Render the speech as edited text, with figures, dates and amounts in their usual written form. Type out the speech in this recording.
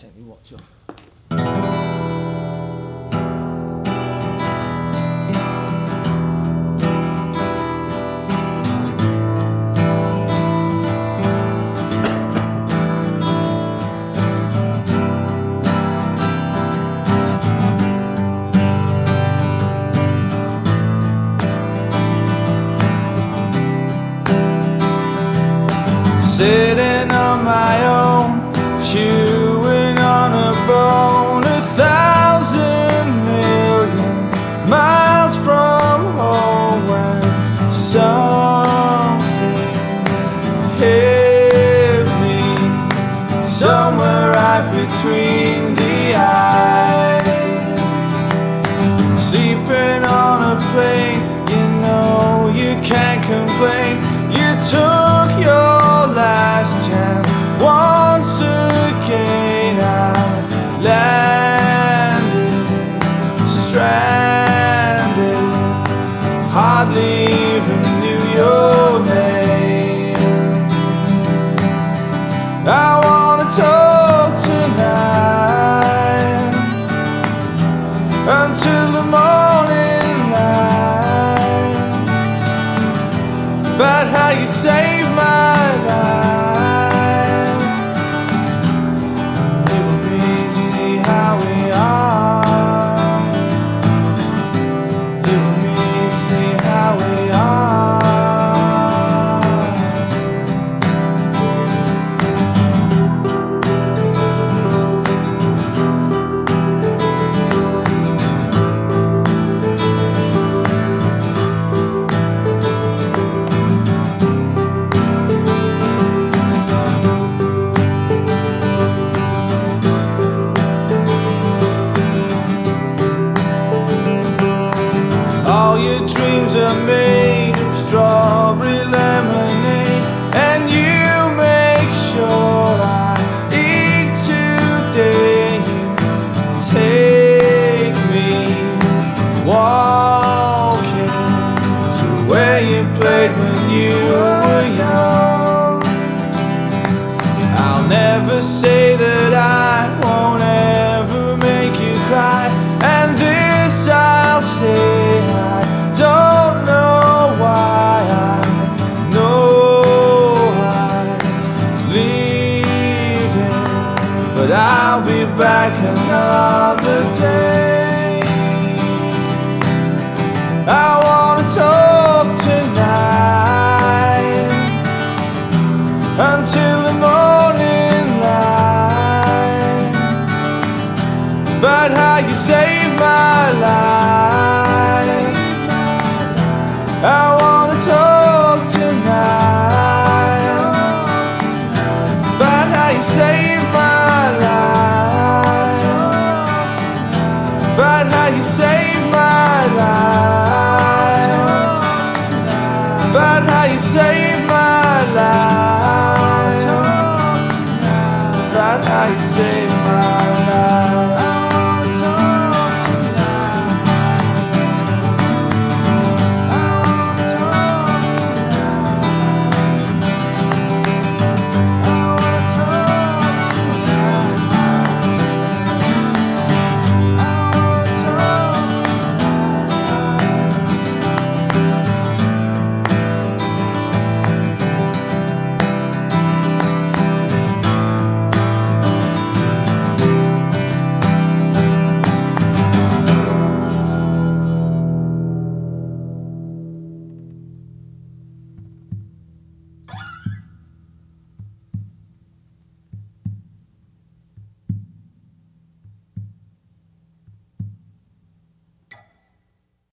take me watch off. Sitting on my own, chewing on a bone, 1,000,000,000 miles from home, when something hit me somewhere right between the eyes. Sleeping on a plane, you know you can't complain. You took your last chance once again. I landed, stranded, hardly even knew your name. I wanna talk tonight until the morning light about how you saved my life. You and me see how we are. You and me see how we are. All your dreams are made of strawberry lemonade, and you make sure I eat today. You take me walking to where you played when you were young. I'll never say that I won't ever make you cry, and this I'll say: I don't know why. I know I'm leaving, but I'll be back another day. I wanna talk tonight until the morning light about how you saved my life. I wanna talk tonight about how you saved my life, about how you saved my life, about how you saved my life, about how you saved my life.